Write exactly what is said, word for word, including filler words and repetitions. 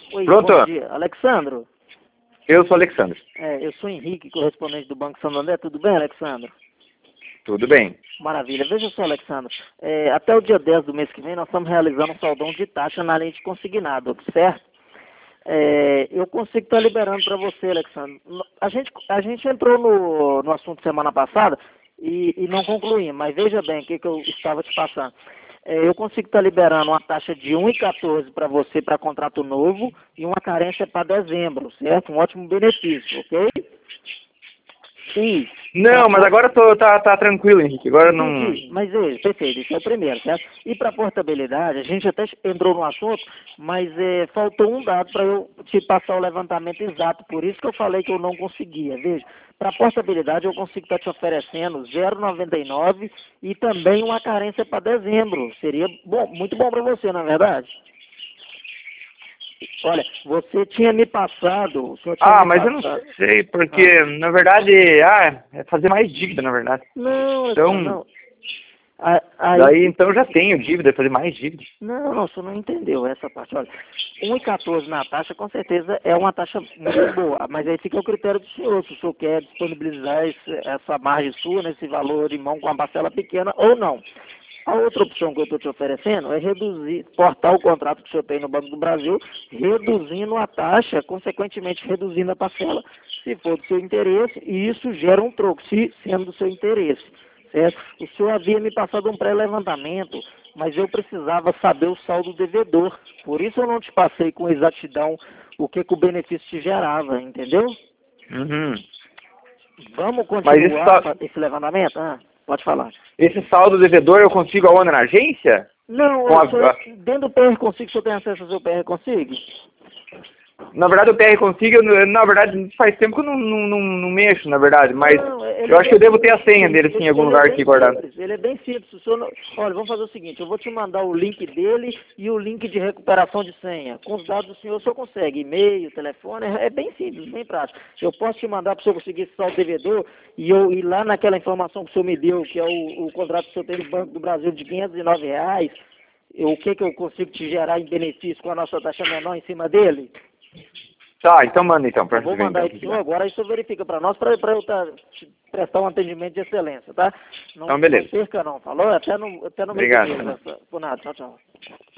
Oi, Pronto? bom dia. Alexandro? Eu sou Alexandre. É, eu sou Henrique, correspondente do Banco Santander. Tudo bem, Alexandro? Tudo bem. Maravilha. Veja só, Alexandre. É, até o dia dez do mês que vem, nós estamos realizando um saldão de taxa na linha de consignado, certo? É, eu consigo estar liberando para você, Alexandre. A gente, a gente entrou no, no assunto semana passada e, e não concluímos, mas veja bem o que, que eu estava te passando. É, eu consigo estar liberando uma taxa de um vírgula quatorze para você para contrato novo e uma carência para dezembro, certo? Um ótimo benefício, ok? E Não, mas agora tô, tá, tá tranquilo, Henrique. Agora não. entendi, mas veja, perfeito, isso é o primeiro, certo? E para portabilidade, a gente até entrou no assunto, mas é, faltou um dado para eu te passar o levantamento exato, por isso que eu falei que eu não conseguia. Veja, para portabilidade eu consigo estar te oferecendo zero vírgula noventa e nove e também uma carência para dezembro. Seria bom, muito bom para você, não é verdade? Olha, você tinha me passado, o senhor tinha Ah, me mas eu não passado. sei, porque Ah. na verdade, ah, é fazer mais dívida, na verdade. Não, Alexandre, Então, não. A- Aí, daí então eu já tenho dívida, é fazer mais dívida. não, não, você não entendeu essa parte. Olha, um vírgula quatorze na taxa, com certeza é uma taxa muito boa, mas aí fica o critério do senhor, se o senhor quer disponibilizar esse, essa margem sua, nesse valor em mão com uma parcela pequena ou não. A outra opção que eu estou te oferecendo é reduzir, portar o contrato que o senhor tem no Banco do Brasil, reduzindo a taxa, consequentemente reduzindo a parcela, se for do seu interesse, e isso gera um troco, se sendo do seu interesse. Certo? O senhor havia me passado um pré-levantamento, mas eu precisava saber o saldo devedor. Por isso eu não te passei com exatidão o que, que o benefício te gerava, entendeu? Uhum. Vamos Mas esse, continuar sal- esse levantamento? Ah, pode falar. esse saldo devedor eu consigo aonde? Na agência? Não, Com o a, senhor, a- dentro do P R Consigo, o senhor tem acesso ao seu P R Consigo? na verdade o P R consigo, eu, na verdade faz tempo que eu não, não, não, não mexo, na verdade, mas Não, ele eu é acho que eu bem devo ter a simples. senha dele sim, em Ele, algum ele é lugar aqui bem guardado. simples, ele é bem simples. O senhor não- Olha, vamos fazer o seguinte, eu vou te mandar o link dele e o link de recuperação de senha. Com os dados do senhor, o senhor consegue, e-mail, telefone, é é bem simples, bem prático. Eu posso te mandar para o senhor conseguir esse saldo devedor e eu ir lá naquela informação que o senhor me deu, que é o, o contrato que o senhor tem no Banco do Brasil de quinhentos e nove reais, eu- o que, que eu consigo te gerar em benefício com a nossa taxa menor em cima dele? Tá, então manda então, pra Eu vou ver mandar então o aí que para o que senhor dá. agora, aí o senhor verifica para nós, para eu tá, te prestar um atendimento de excelência, tá? Não, Então não beleza. perca não, falou? Até no, até no mês de Obrigado. mês, essa, por nada, tchau, tchau.